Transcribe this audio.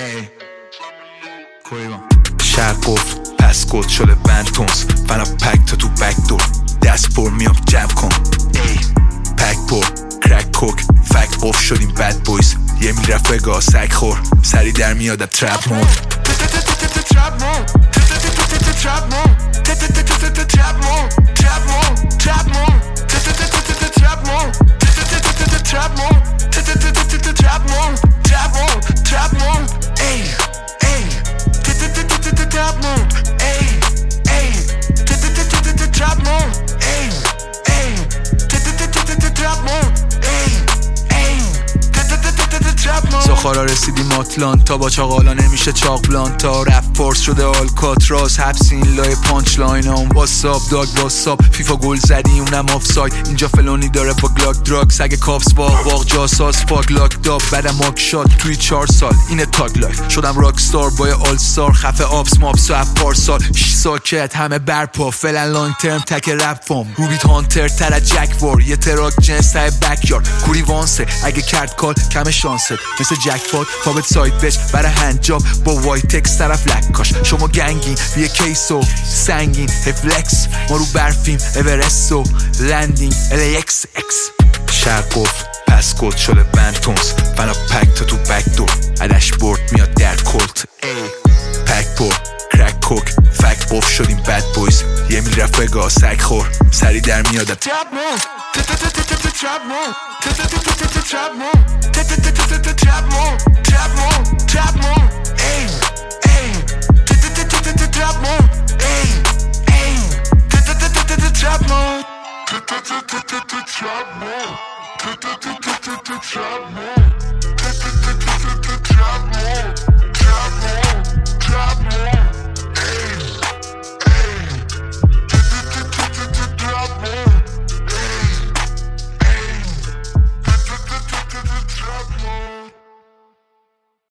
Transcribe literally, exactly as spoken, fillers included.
ای کویران شهر قفل پس کد شده بنتونز فنا پک تا تو بک دور دست پر میام جمع کن ای پک پر کرک کوک فک قفل شدیم بد بویز یه میرفقا سگ خور سری در میادم ترپ مود ترپ مود ترپ مود ترپ مود ترپ مود ترپ مود ترپ مود ترپ مود ترپ مود ترپ مود ترپ مود ای ای ترپ مود ای ای ترپ مود ای ای ترپ مود زخارا رسیدیم آتلانتا با چاقالا نمیشه چاق بلانتا رپ فورس شده آلکاتراز حبس این لای پانچ لاین هم واساب داگ واساب فیفا گل زدی اونم آفساید اینجا فلونی داره با گلاک دراگز اگه کافس واق واق جاساس فاگ لاک داب بعدم ماک شات توی چهار سال اینه تاگ لایف شدم راک ستار با آل ستار خفه آبس مابس و اپ پارسال شش ساکت همه برپا فعلا لانگ ترم تک رپ فام روبیت هانتر تر از جک وار یه تراک جنس تای بکیارد کوری وانسه اگه کرد کال کم شانست مثل جک پات فابت ساید بچ برای هنجاب با وایت تکس طرف لکاش شما گنگین بیه کیسو سنگین هفلکس ما رو برفیم اورستو لندینگ الی اکس اکس شهر قفل پس کد شده بنتونز فنا پک تا تو بک دور عدش برد میاد در کلت پک پر کرک کوک فک قفل شدیم بد بویز یه میل رفقا سگ خور سری در میادم ترپ مود ترپ مود ترپ مود Trap mode, trap mode, trap mode, ay, ay, trap mode, ay, ay, trap mode, trap mode, trap mode, trap mode, trap mode.